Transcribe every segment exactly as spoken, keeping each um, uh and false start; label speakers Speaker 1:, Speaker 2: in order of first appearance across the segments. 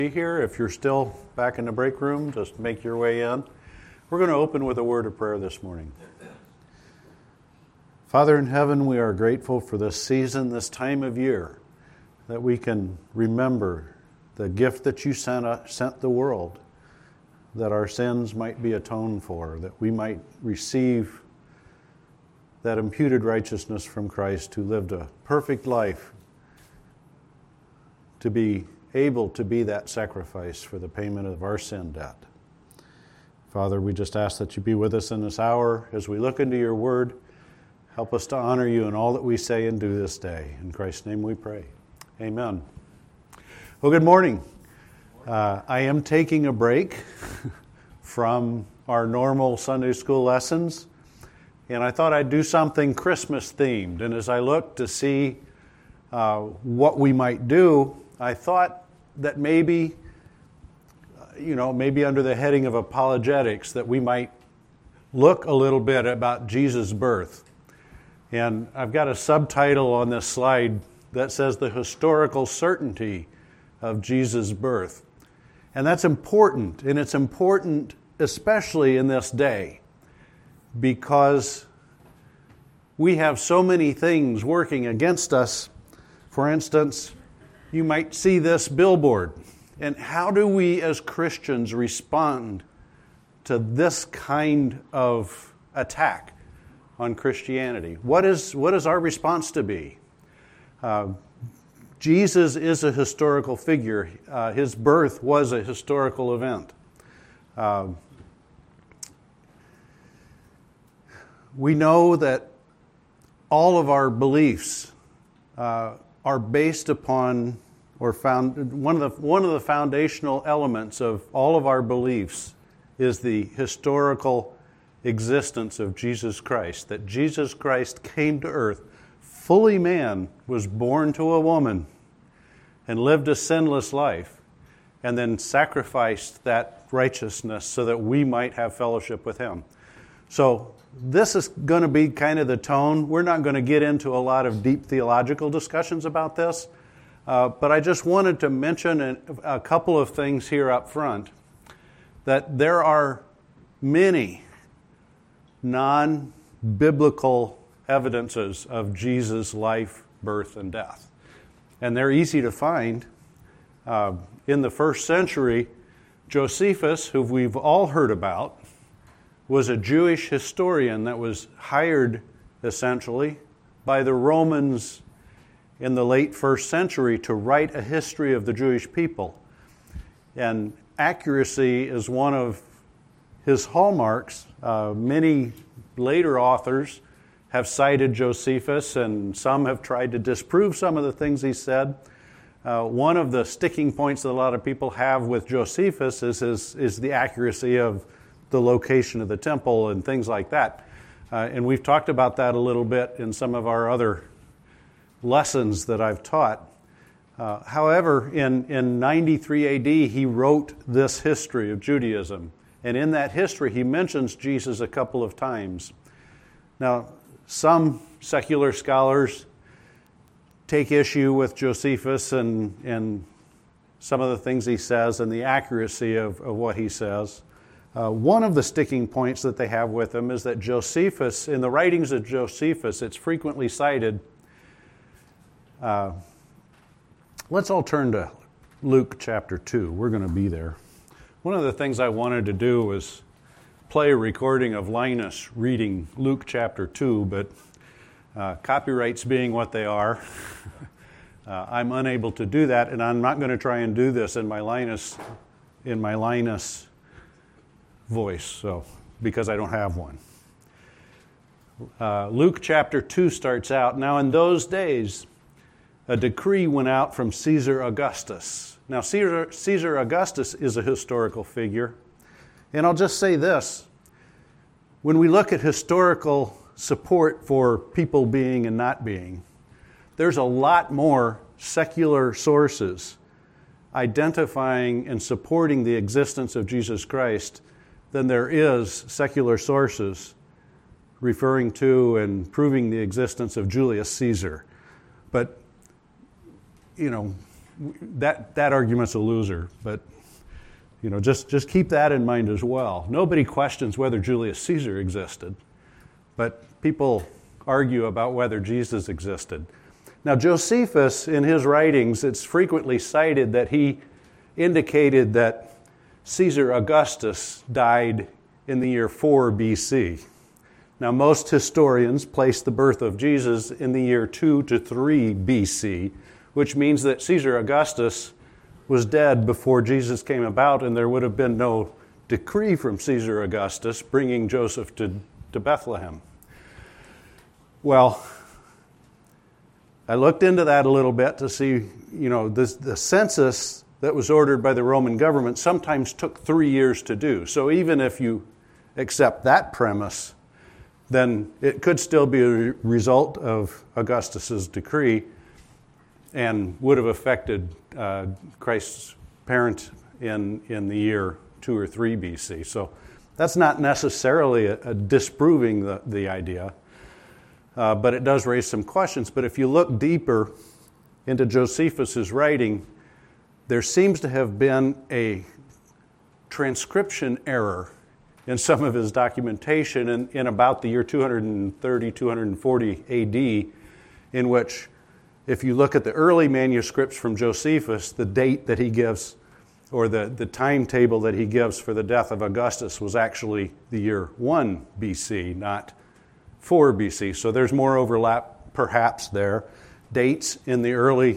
Speaker 1: Here, if you're still back in the break room, just make your way in. We're going to open with a word of prayer this morning. Father in heaven, we are grateful for this season, this time of year, that we can remember the gift that you sent, uh, sent the world, that our sins might be atoned for, that we might receive that imputed righteousness from Christ, who lived a perfect life to be able to be that sacrifice for the payment of our sin debt. Father, we just ask that you be with us in this hour as we look into your word. Help us to honor you in all that we say and do this day. In Christ's name we pray. Amen. Well, good morning. Uh, I am taking a break from our normal Sunday school lessons, and I thought I'd do something Christmas themed. And as I looked to see uh, what we might do, I thought that maybe, you know, maybe under the heading of apologetics, that we might look a little bit about Jesus' birth. And I've got a subtitle on this slide that says the historical certainty of Jesus' birth. And that's important, and it's important especially in this day, because we have so many things working against us. For instance, you might see this billboard. And how do we as Christians respond to this kind of attack on Christianity? What is, what is our response to be? Uh, Jesus is a historical figure. Uh, his birth was a historical event. Uh, we know that all of our beliefs uh, are based upon, or found, one of the one of the foundational elements of all of our beliefs is the historical existence of Jesus Christ. That Jesus Christ came to earth, fully man, was born to a woman, and lived a sinless life, and then sacrificed that righteousness so that we might have fellowship with him. So this is going to be kind of the tone. We're not going to get into a lot of deep theological discussions about this, uh, but I just wanted to mention a, a couple of things here up front, that there are many non-biblical evidences of Jesus' life, birth, and death. And they're easy to find. Uh, in the first century, Josephus, who we've all heard about, was a Jewish historian that was hired, essentially, by the Romans in the late first century to write a history of the Jewish people. And accuracy is one of his hallmarks. Uh, many later authors have cited Josephus, and some have tried to disprove some of the things he said. Uh, one of the sticking points that a lot of people have with Josephus is, is, is the accuracy of the location of the temple and things like that. Uh, and we've talked about that a little bit in some of our other lessons that I've taught. Uh, however, in, in ninety-three A D, he wrote this history of Judaism. And in that history, he mentions Jesus a couple of times. Now, some secular scholars take issue with Josephus and, and some of the things he says and the accuracy of, of what he says. Uh, one of the sticking points that they have with him is that Josephus, in the writings of Josephus, it's frequently cited. Uh, let's all turn to Luke chapter two. We're going to be there. One of the things I wanted to do was play a recording of Linus reading Luke chapter two, but uh, copyrights being what they are, uh, I'm unable to do that, and I'm not going to try and do this in my Linus, in my Linus voice, so because I don't have one. Uh, Luke chapter two starts out, "Now in those days, a decree went out from Caesar Augustus." Now Caesar, Caesar Augustus is a historical figure, and I'll just say this. When we look at historical support for people being and not being, there's a lot more secular sources identifying and supporting the existence of Jesus Christ than there is secular sources referring to and proving the existence of Julius Caesar. But, you know, that that argument's a loser, but you know, just, just keep that in mind as well. Nobody questions whether Julius Caesar existed, but people argue about whether Jesus existed. Now, Josephus, in his writings, it's frequently cited that he indicated that Caesar Augustus died in the year four B C. Now, most historians place the birth of Jesus in the year two to three B C, which means that Caesar Augustus was dead before Jesus came about, and there would have been no decree from Caesar Augustus bringing Joseph to, to Bethlehem. Well, I looked into that a little bit to see, you know, this, the census that was ordered by the Roman government sometimes took three years to do. So even if you accept that premise, then it could still be a result of Augustus's decree and would have affected uh, Christ's parent in, in the year two or three B C. So that's not necessarily a, a disproving the, the idea, uh, but it does raise some questions. But if you look deeper into Josephus's writing, there seems to have been a transcription error in some of his documentation in, in about the year two thirty, two forty A D, in which, if you look at the early manuscripts from Josephus, the date that he gives, or the, the timetable that he gives for the death of Augustus was actually the year one B C, not four B C. So there's more overlap perhaps there. Dates in the early,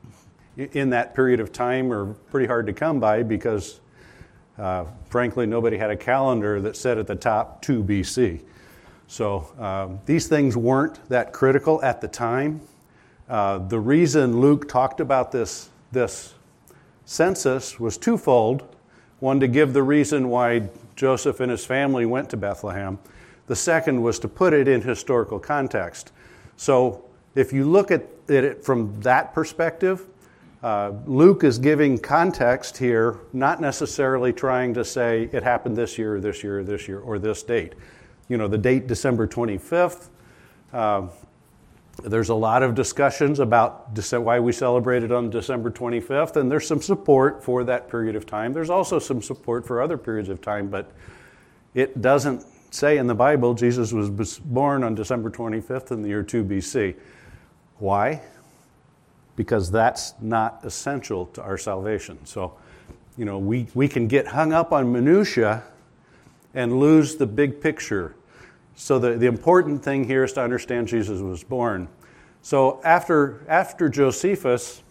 Speaker 1: in that period of time are pretty hard to come by because, uh, frankly, nobody had a calendar that said at the top two B C. So um, these things weren't that critical at the time. Uh, the reason Luke talked about this, this census was twofold. One, to give the reason why Joseph and his family went to Bethlehem. The second was to put it in historical context. So if you look at it from that perspective, uh, Luke is giving context here, not necessarily trying to say it happened this year, or this year, or this year, or this date. You know, the date December twenty-fifth, uh, there's a lot of discussions about why we celebrated on December twenty-fifth, and there's some support for that period of time. There's also some support for other periods of time, but it doesn't say in the Bible Jesus was born on December twenty-fifth in the year two B C. Why? Because that's not essential to our salvation. So, you know, we, we can get hung up on minutia and lose the big picture. So the, the important thing here is to understand Jesus was born. So after after Josephus,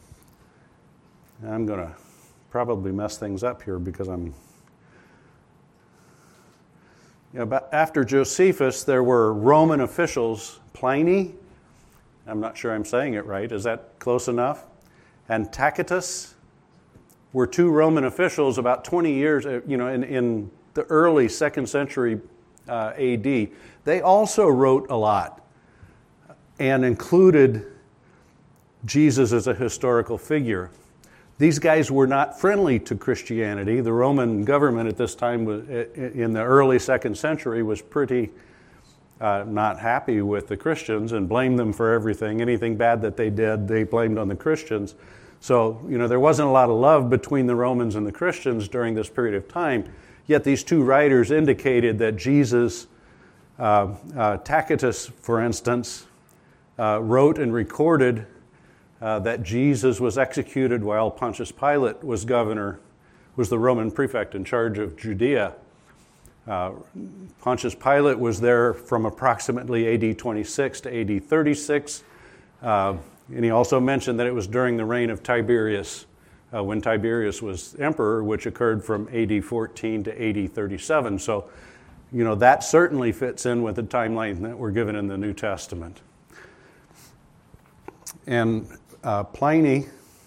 Speaker 1: I'm going to probably mess things up here because I'm... You know, but after Josephus, there were Roman officials, Pliny, I'm not sure I'm saying it right, is that close enough? And Tacitus were two Roman officials about twenty years, you know, in, in the early second century uh, A D. They also wrote a lot and included Jesus as a historical figure. These guys were not friendly to Christianity. The Roman government at this time, was, in the early second century, was pretty uh, not happy with the Christians and blamed them for everything. Anything bad that they did, they blamed on the Christians. So, you know, there wasn't a lot of love between the Romans and the Christians during this period of time. Yet these two writers indicated that Jesus, uh, uh, Tacitus, for instance, uh, wrote and recorded uh, that Jesus was executed while Pontius Pilate was governor, was the Roman prefect in charge of Judea. Uh, Pontius Pilate was there from approximately A D twenty-six to A D thirty-six. Uh, and he also mentioned that it was during the reign of Tiberius, Uh, when Tiberius was emperor, which occurred from A D fourteen to A D thirty-seven. So, you know, that certainly fits in with the timeline that we're given in the New Testament. And uh, Pliny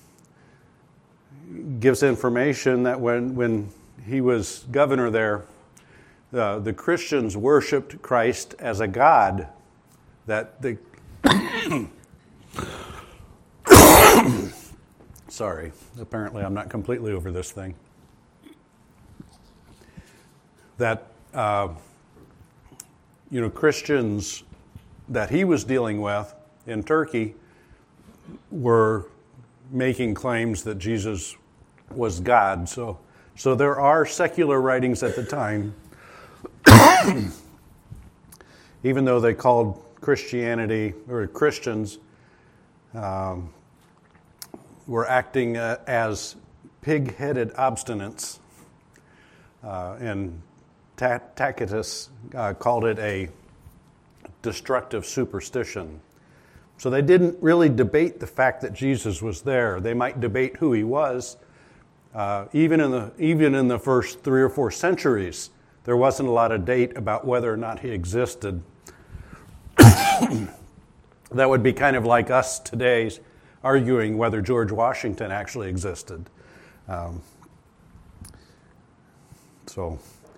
Speaker 1: gives information that when, when he was governor there, uh, the Christians worshipped Christ as a god, that the... Sorry, apparently I'm not completely over this thing. That, uh, you know, Christians that he was dealing with in Turkey were making claims that Jesus was God. So, so there are secular writings at the time, even though they called Christianity or Christians um, were acting uh, as pig-headed obstinates, uh, and Tacitus uh, called it a destructive superstition. So they didn't really debate the fact that Jesus was there. They might debate who he was. Uh, even in the even in the first three or four centuries, there wasn't a lot of debate about whether or not he existed. That would be kind of like us today arguing whether George Washington actually existed. Um, so,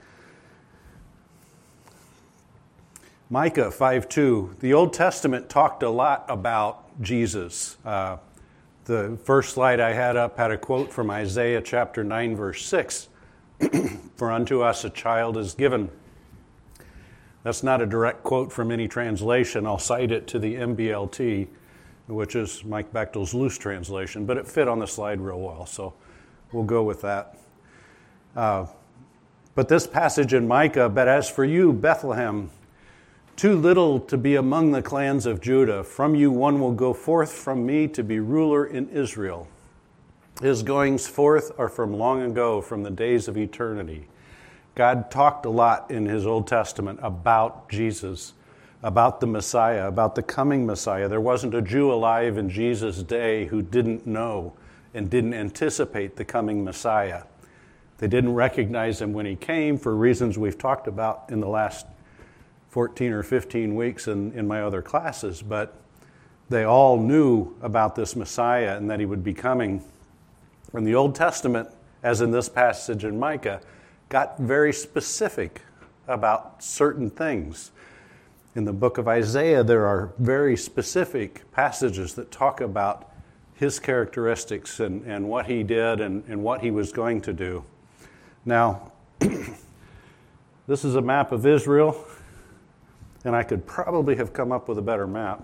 Speaker 1: Micah five two, the Old Testament talked a lot about Jesus. Uh, the first slide I had up had a quote from Isaiah chapter nine, verse six. For unto us a child is given. That's not a direct quote from any translation. I'll cite it to the M B L T, which is Mike Bechtel's loose translation, but it fit on the slide real well, so we'll go with that. Uh, but this passage in Micah, but as for you, Bethlehem, too little to be among the clans of Judah, from you one will go forth from me to be ruler in Israel. His goings forth are from long ago, from the days of eternity. God talked a lot in his Old Testament about Jesus, about the Messiah, about the coming Messiah. There wasn't a Jew alive in Jesus' day who didn't know and didn't anticipate the coming Messiah. They didn't recognize him when he came for reasons we've talked about in the last fourteen or fifteen weeks in, in my other classes, but they all knew about this Messiah and that he would be coming. And the Old Testament, as in this passage in Micah, got very specific about certain things. In the book of Isaiah, there are very specific passages that talk about his characteristics and, and what he did and, and what he was going to do. Now, this is a map of Israel, and I could probably have come up with a better map.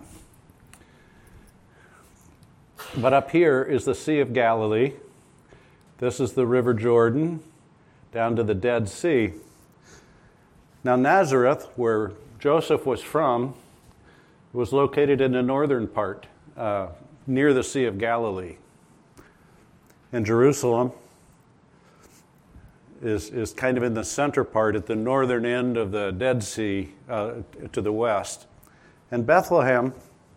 Speaker 1: But up here is the Sea of Galilee. This is the River Jordan, down to the Dead Sea. Now Nazareth, where Joseph was from, was located in the northern part, uh, near the Sea of Galilee. And Jerusalem is, is kind of in the center part at the northern end of the Dead Sea uh, to the west. And Bethlehem,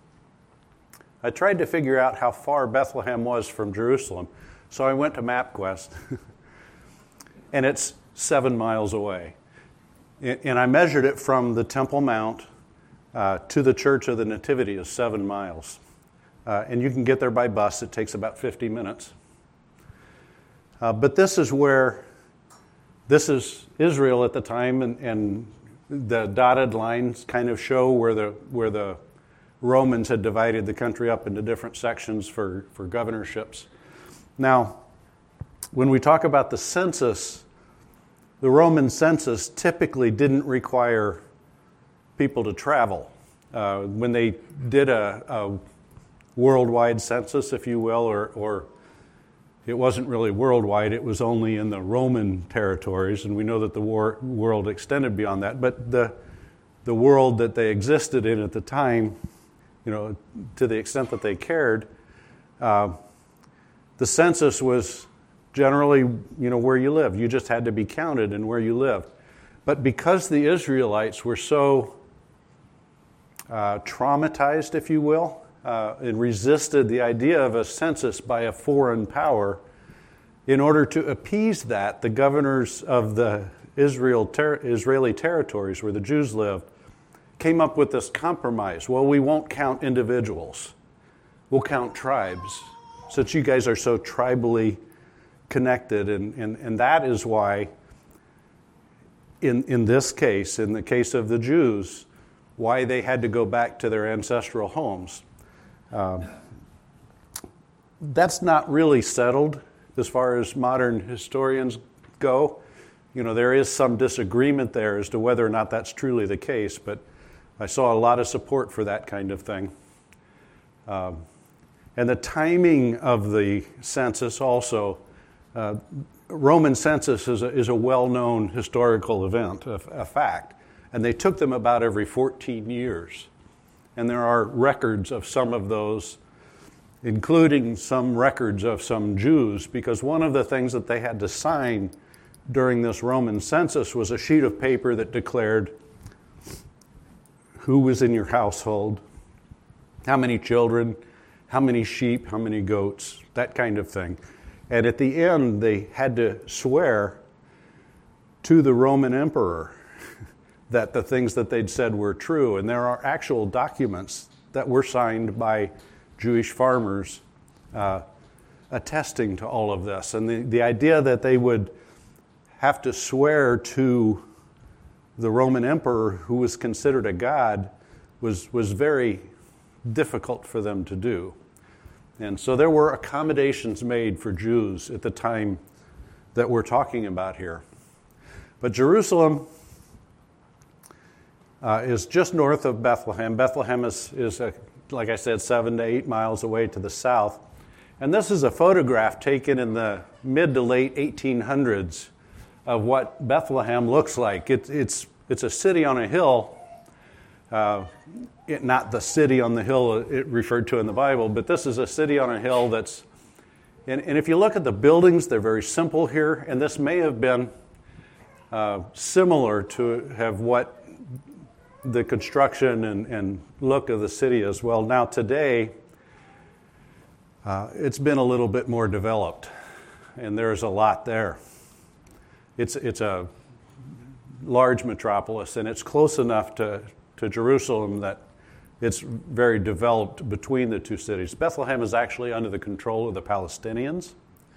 Speaker 1: I tried to figure out how far Bethlehem was from Jerusalem, so I went to MapQuest. And it's seven miles away. And I measured it from the Temple Mount uh, to the Church of the Nativity is seven miles. Uh, and you can get there by bus. It takes about fifty minutes. Uh, but this is where, this is Israel at the time, and, and the dotted lines kind of show where the where the Romans had divided the country up into different sections for, for governorships. Now, when we talk about the census, the Roman census typically didn't require people to travel. Uh, when they did a, a worldwide census, if you will, or, or it wasn't really worldwide, it was only in the Roman territories, and we know that the war, world extended beyond that. But the the world that they existed in at the time, you know, to the extent that they cared, uh, the census was generally, you know, where you live. You just had to be counted in where you lived. But because the Israelites were so uh, traumatized, if you will, uh, and resisted the idea of a census by a foreign power, in order to appease that, the governors of the Israel ter- Israeli territories where the Jews lived came up with this compromise. Well, we won't count individuals. We'll count tribes, since you guys are so tribally connected, and, and, and that is why in, in this case, in the case of the Jews, why they had to go back to their ancestral homes. Um, that's not really settled as far as modern historians go. You know, there is some disagreement there as to whether or not that's truly the case, but I saw a lot of support for that kind of thing. Um, And the timing of the census also, uh, Roman census is a, is a well-known historical event, a, a fact. And they took them about every fourteen years. And there are records of some of those, including some records of some Jews, because one of the things that they had to sign during this Roman census was a sheet of paper that declared who was in your household, how many children, how many sheep, how many goats, that kind of thing. And at the end, they had to swear to the Roman emperor that the things that they'd said were true. And there are actual documents that were signed by Jewish farmers uh, attesting to all of this. And the, the idea that they would have to swear to the Roman emperor, who was considered a god, was, was very difficult for them to do. And so there were accommodations made for Jews at the time that we're talking about here. But Jerusalem uh, is just north of Bethlehem. Bethlehem is, is a, like I said, seven to eight miles away to the south. And this is a photograph taken in the mid to late eighteen hundreds of what Bethlehem looks like. It, it's, it's a city on a hill. Uh, it, not the city on the hill it referred to in the Bible, but this is a city on a hill that's, and, and if you look at the buildings, they're very simple here, and this may have been uh, similar to have what the construction and, and look of the city is. Well, now today, uh, it's been a little bit more developed, and there's a lot there. It's, it's a large metropolis, and it's close enough to to Jerusalem that it's very developed between the two cities. Bethlehem is actually under the control of the Palestinians.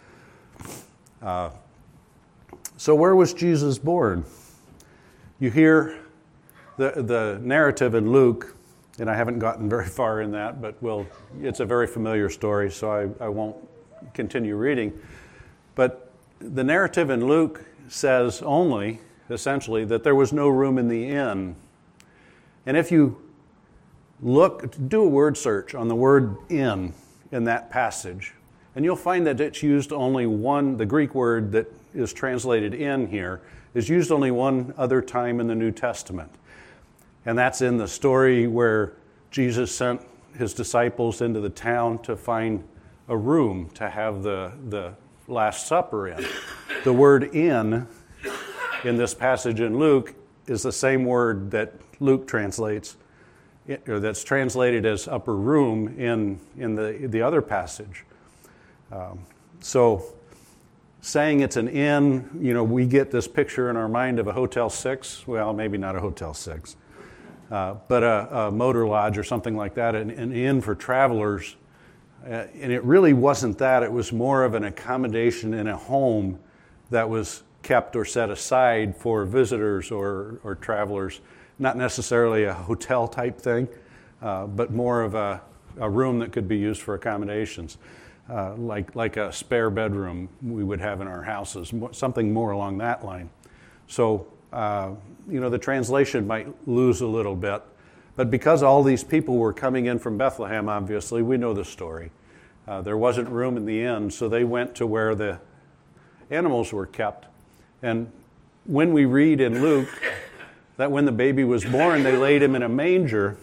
Speaker 1: Uh, so where was Jesus born? You hear the, the narrative in Luke, and I haven't gotten very far in that, but we'll, it's a very familiar story, so I, I won't continue reading. But the narrative in Luke says only, essentially, that there was no room in the inn. And if you look, do a word search on the word inn in that passage, and you'll find that it's used only one, the Greek word that is translated in here, is used only one other time in the New Testament. And that's in the story where Jesus sent his disciples into the town to find a room to have the, the Last Supper in. The word inn in this passage in Luke is the same word that Luke translates, or that's translated as upper room in, in the, the other passage. Um, so saying it's an inn, you know, we get this picture in our mind of a Hotel Six. Well, maybe not a Hotel Six, uh, but a, a motor lodge or something like that, an, an inn for travelers. Uh, and it really wasn't that. It was more of an accommodation in a home that was kept or set aside for visitors or, or travelers. Not necessarily a hotel type thing, uh, but more of a, a room that could be used for accommodations, uh, like, like a spare bedroom we would have in our houses, something more along that line. So, uh, you know, the translation might lose a little bit, but because all these people were coming in from Bethlehem, obviously, we know the story. Uh, there wasn't room in the inn, so they went to where the animals were kept. And when we read in Luke that when the baby was born, they laid him in a manger,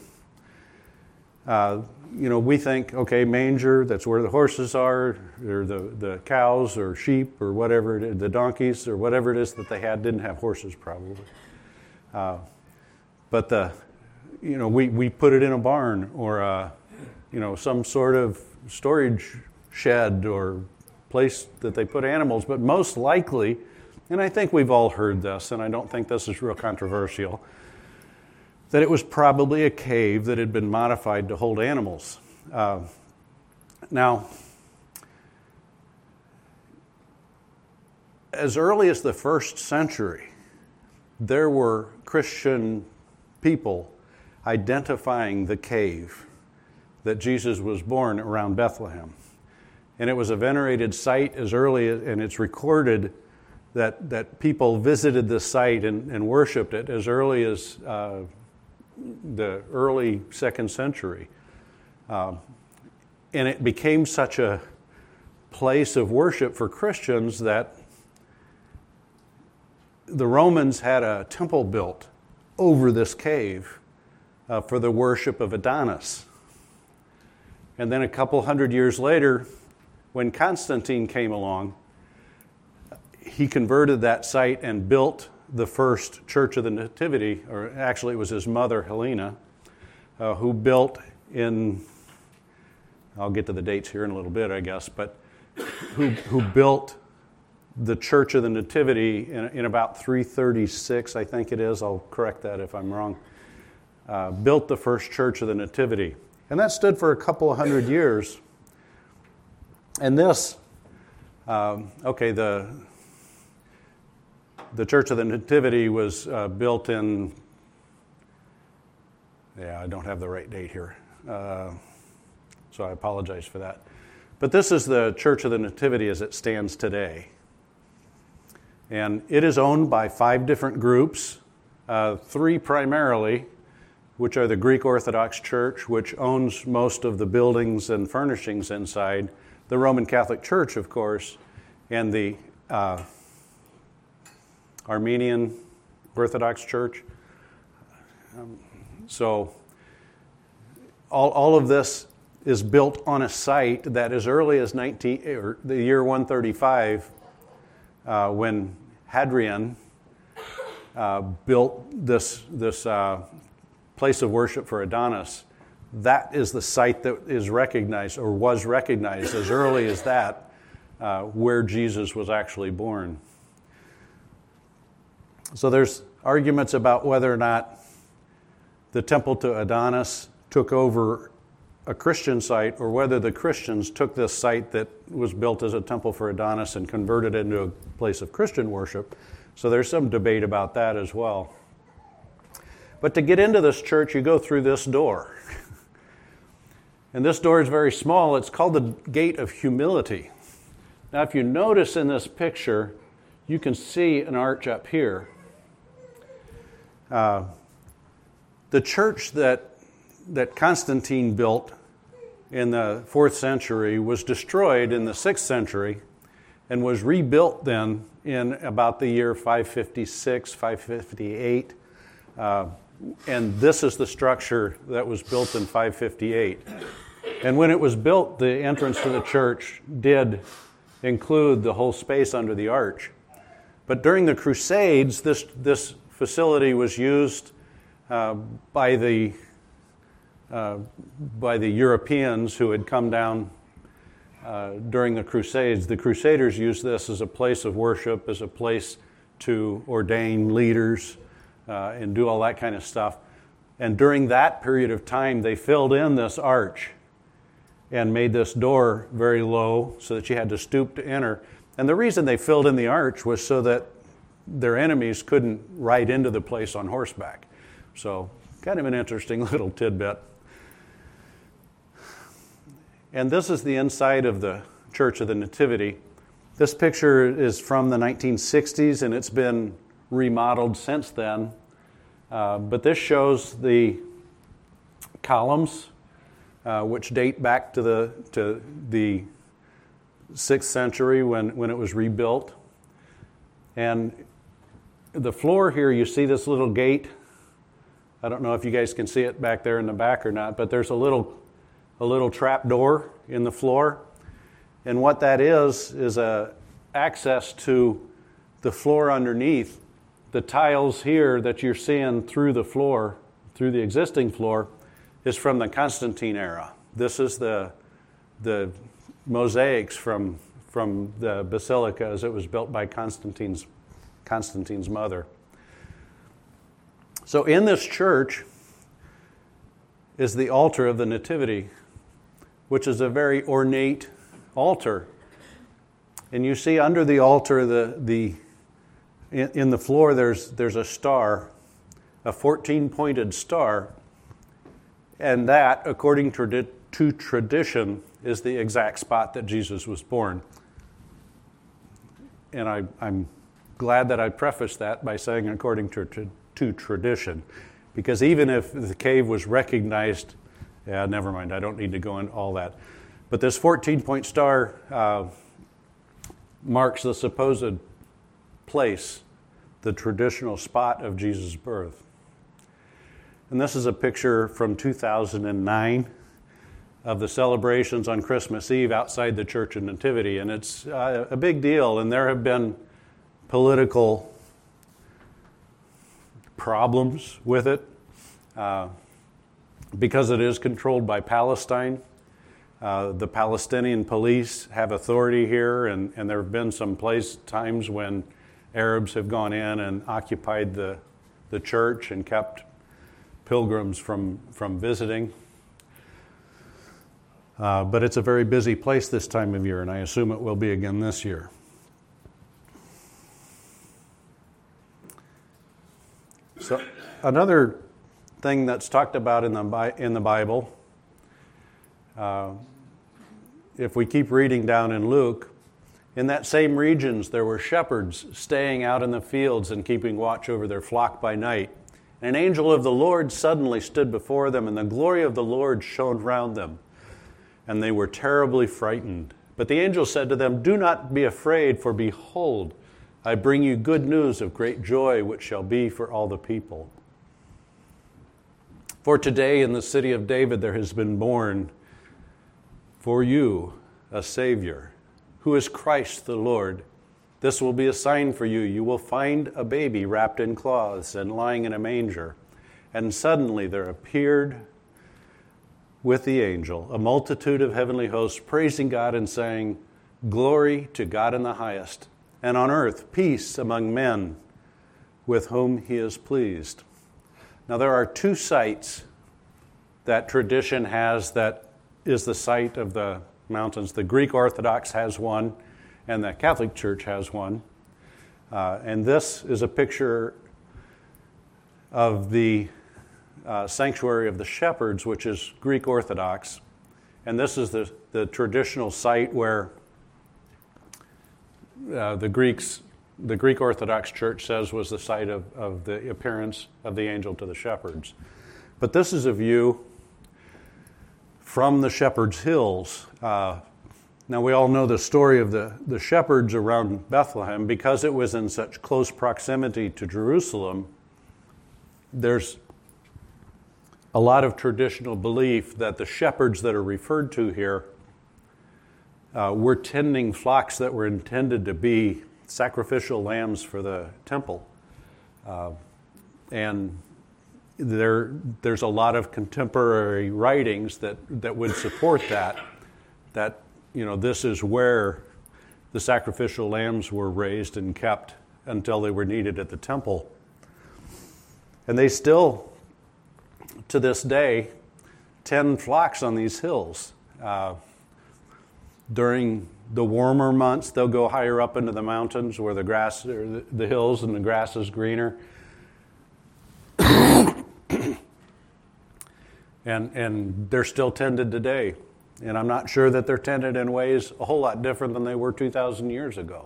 Speaker 1: uh, you know, we think, okay, manger, that's where the horses are, or the, the cows or sheep or whatever, it is, the donkeys or whatever it is that they had. Didn't have horses probably. Uh, but, the, you know, we, we put it in a barn or, a, you know, some sort of storage shed or place that they put animals. But most likely, and I think we've all heard this, and I don't think this is real controversial, that it was probably a cave that had been modified to hold animals. Uh, now, as early as the first century, there were Christian people identifying the cave that Jesus was born around Bethlehem. And it was a venerated site as early as, and it's recorded that, that people visited this site and, and worshipped it as early as uh, the early second century. Uh, and it became such a place of worship for Christians that the Romans had a temple built over this cave uh, for the worship of Adonis. And then a couple hundred years later, when Constantine came along, he converted that site and built the first Church of the Nativity, or actually it was his mother, Helena, uh, who built in, I'll get to the dates here in a little bit, I guess, but who, who built the Church of the Nativity in, in about three thirty-six, I think it is. I'll correct that if I'm wrong. Uh, built the first Church of the Nativity. And that stood for a couple of hundred years. And this, um, okay, the the Church of the Nativity was uh, built in, yeah, I don't have the right date here, uh, so I apologize for that. But this is the Church of the Nativity as it stands today. And it is owned by five different groups, uh, three primarily, which are the Greek Orthodox Church, which owns most of the buildings and furnishings inside, the Roman Catholic Church, of course, and the uh, Armenian Orthodox Church. Um, so all, all of this is built on a site that as early as nineteen, or the year one thirty-five, uh, when Hadrian uh, built this, this uh, place of worship for Adonis. That is the site that is recognized, or was recognized as early as that, uh, where Jesus was actually born. So there's arguments about whether or not the temple to Adonis took over a Christian site, or whether the Christians took this site that was built as a temple for Adonis and converted it into a place of Christian worship. So there's some debate about that as well. But to get into this church, you go through this door. And this door is very small. It's called the Gate of Humility. Now, if you notice in this picture, you can see an arch up here. Uh, the church that that Constantine built in the fourth century was destroyed in the sixth century and was rebuilt then in about the year five fifty-six, five fifty-eight. Uh, and this is the structure that was built in five fifty-eight. And when it was built, the entrance to the church did include the whole space under the arch. But during the Crusades, this, this facility was used uh, by the Uh, by the Europeans who had come down uh, during the Crusades. The Crusaders used this as a place of worship, as a place to ordain leaders uh, and do all that kind of stuff. And during that period of time, they filled in this arch and made this door very low so that you had to stoop to enter. And the reason they filled in the arch was so that their enemies couldn't ride into the place on horseback. So kind of an interesting little tidbit. And this is the inside of the Church of the Nativity. This picture is from the nineteen sixties, and it's been remodeled since then. Uh, but this shows the columns, uh, which date back to the to the sixth century when, when it was rebuilt. And the floor here, you see this little gate. I don't know if you guys can see it back there in the back or not, but there's a little a little trap door in the floor. And what that is, is a access to the floor underneath. The tiles here that you're seeing through the floor, through the existing floor, is from the Constantine era. This is the the mosaics from, from the basilica as it was built by Constantine's, Constantine's mother. So in this church is the altar of the Nativity, which is a very ornate altar. And you see under the altar, the the in, in the floor, there's there's a star, a fourteen-pointed star, and that, according to, to tradition, is the exact spot that Jesus was born. And I, I'm glad that I prefaced that by saying according to, to, to tradition, because even if the cave was recognized, yeah, never mind, I don't need to go into all that. But this fourteen-point star uh, marks the supposed place, the traditional spot of Jesus' birth. And this is a picture from two thousand nine of the celebrations on Christmas Eve outside the Church of Nativity. And it's uh, a big deal, and there have been political problems with it uh, because it is controlled by Palestine. Uh, the Palestinian police have authority here, and, and there have been some place times when Arabs have gone in and occupied the, the church and kept pilgrims from, from visiting. Uh, but it's a very busy place this time of year, and I assume it will be again this year. So another thing that's talked about in the in the Bible, uh, if we keep reading down in Luke, in that same regions there were shepherds staying out in the fields and keeping watch over their flock by night. And an angel of the Lord suddenly stood before them, and the glory of the Lord shone round them, and they were terribly frightened. But the angel said to them, "Do not be afraid, for behold, I bring you good news of great joy, which shall be for all the people. For today in the city of David there has been born for you a Savior, who is Christ the Lord. This will be a sign for you. You will find a baby wrapped in cloths and lying in a manger." And suddenly there appeared with the angel a multitude of heavenly hosts, praising God and saying, "Glory to God in the highest, and on earth peace among men with whom he is pleased." Now there are two sites that tradition has that is the site of the mountains. The Greek Orthodox has one, and the Catholic Church has one. Uh, and this is a picture of the uh, sanctuary of the shepherds, which is Greek Orthodox. And this is the, the traditional site where Uh, the Greeks, the Greek Orthodox Church says was the site of, of the appearance of the angel to the shepherds. But this is a view from the Shepherd's Hills. Uh, now we all know the story of the, the shepherds around Bethlehem. Because it was in such close proximity to Jerusalem, there's a lot of traditional belief that the shepherds that are referred to here Uh, were tending flocks that were intended to be sacrificial lambs for the temple. Uh, and there, there's a lot of contemporary writings that, that would support that, that, you know, this is where the sacrificial lambs were raised and kept until they were needed at the temple. And they still, to this day, tend flocks on these hills. Uh, During the warmer months, they'll go higher up into the mountains where the grass, or the hills, and the grass is greener. and and they're still tended today. And I'm not sure that they're tended in ways a whole lot different than they were two thousand years ago.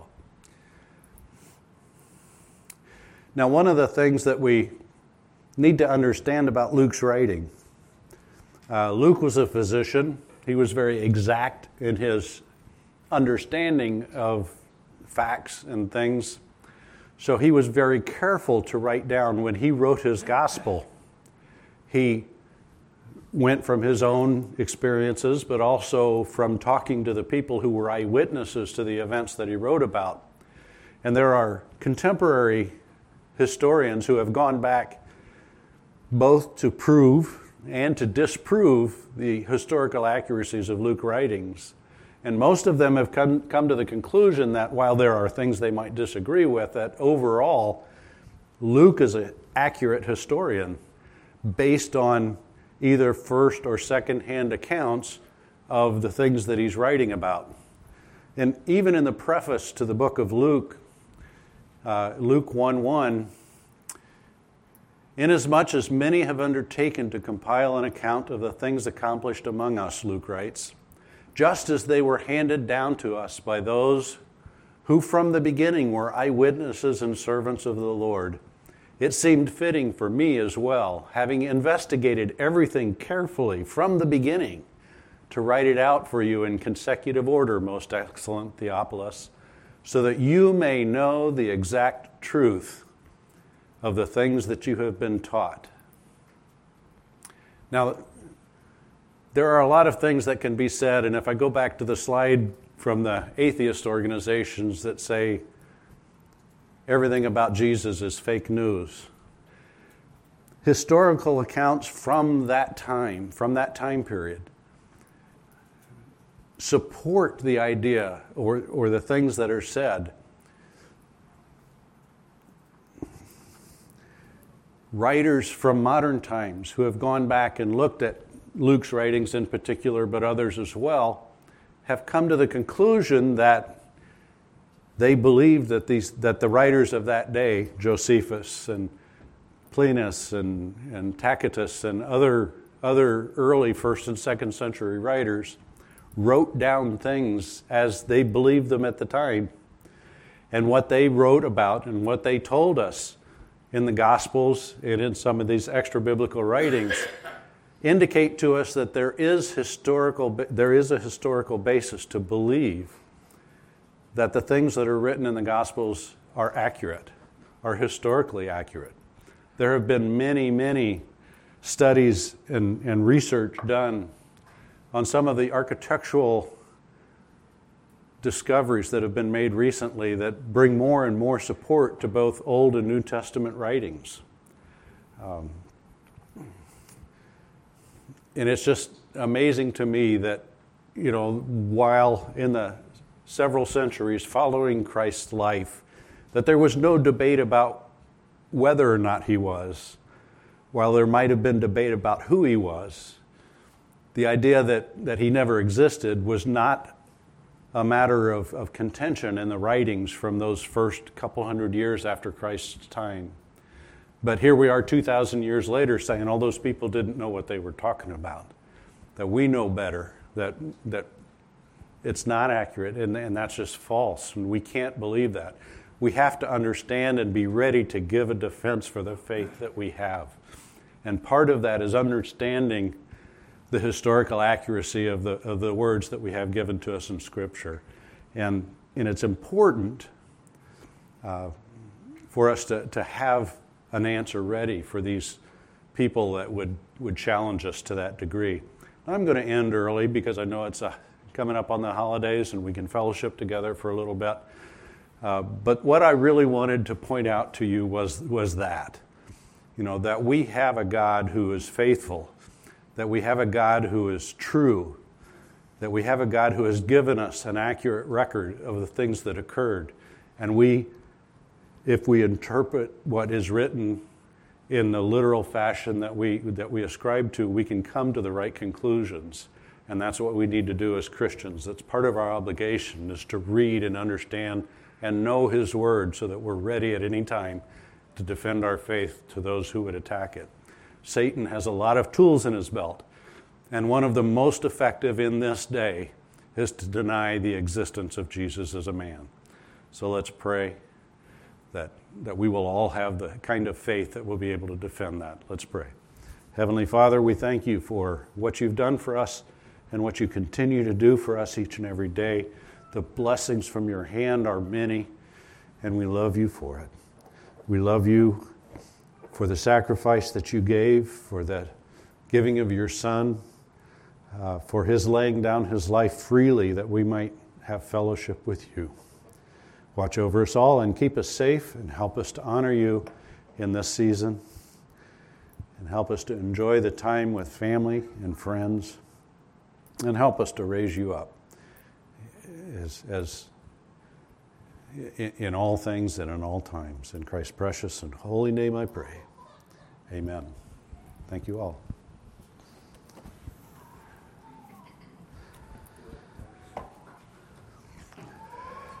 Speaker 1: Now, one of the things that we need to understand about Luke's writing, uh, Luke was a physician. He was very exact in his understanding of facts and things. So he was very careful to write down when he wrote his gospel. He went from his own experiences, but also from talking to the people who were eyewitnesses to the events that he wrote about. And there are contemporary historians who have gone back both to prove and to disprove the historical accuracies of Luke's writings. And most of them have come, come to the conclusion that while there are things they might disagree with, that overall, Luke is an accurate historian based on either first or second-hand accounts of the things that he's writing about. And even in the preface to the book of Luke, uh, Luke one one, "Inasmuch as many have undertaken to compile an account of the things accomplished among us," Luke writes, "just as they were handed down to us by those who from the beginning were eyewitnesses and servants of the Lord, it seemed fitting for me as well, having investigated everything carefully from the beginning, to write it out for you in consecutive order, most excellent Theophilus, so that you may know the exact truth of the things that you have been taught. Now, there are a lot of things that can be said, and if I go back to the slide from the atheist organizations that say everything about Jesus is fake news, historical accounts from that time, from that time period, support the idea or, or the things that are said. Writers from modern times who have gone back and looked at Luke's writings in particular, but others as well, have come to the conclusion that they believe that these that the writers of that day, Josephus and Plinus and, and Tacitus and other, other early first and second century writers, wrote down things as they believed them at the time. And what they wrote about and what they told us in the Gospels and in some of these extra biblical writings indicate to us that there is historical there is a historical basis to believe that the things that are written in the Gospels are accurate, are historically accurate. There have been many, many studies and, and research done on some of the architectural discoveries that have been made recently that bring more and more support to both Old and New Testament writings. Um, and it's just amazing to me that, you know, while in the several centuries following Christ's life, that there was no debate about whether or not he was, while there might have been debate about who he was. The idea that, that he never existed was not a matter of, of contention in the writings from those first couple hundred years after Christ's time. But here we are two thousand years later saying all those people didn't know what they were talking about, that we know better, that that it's not accurate, and, and that's just false, and we can't believe that. We have to understand and be ready to give a defense for the faith that we have. And part of that is understanding the historical accuracy of the of the words that we have given to us in Scripture. And, and it's important uh, for us to, to have an answer ready for these people that would, would challenge us to that degree. I'm going to end early because I know it's uh, coming up on the holidays and we can fellowship together for a little bit. Uh, but what I really wanted to point out to you was, was that, you know, that we have a God who is faithful, that we have a God who is true, that we have a God who has given us an accurate record of the things that occurred. And we, if we interpret what is written in the literal fashion that we that we ascribe to, we can come to the right conclusions. And that's what we need to do as Christians. That's part of our obligation, is to read and understand and know His Word so that we're ready at any time to defend our faith to those who would attack it. Satan has a lot of tools in his belt, and one of the most effective in this day is to deny the existence of Jesus as a man. So let's pray that, that we will all have the kind of faith that will be able to defend that. Let's pray. Heavenly Father, we thank you for what you've done for us and what you continue to do for us each and every day. The blessings from your hand are many, and we love you for it. We love you for the sacrifice that you gave, for the giving of your Son, uh, for his laying down his life freely that we might have fellowship with you. Watch over us all and keep us safe and help us to honor you in this season, and help us to enjoy the time with family and friends, and help us to raise you up as, as in, in all things and in all times. In Christ's precious and holy name I pray. Amen. Thank you all.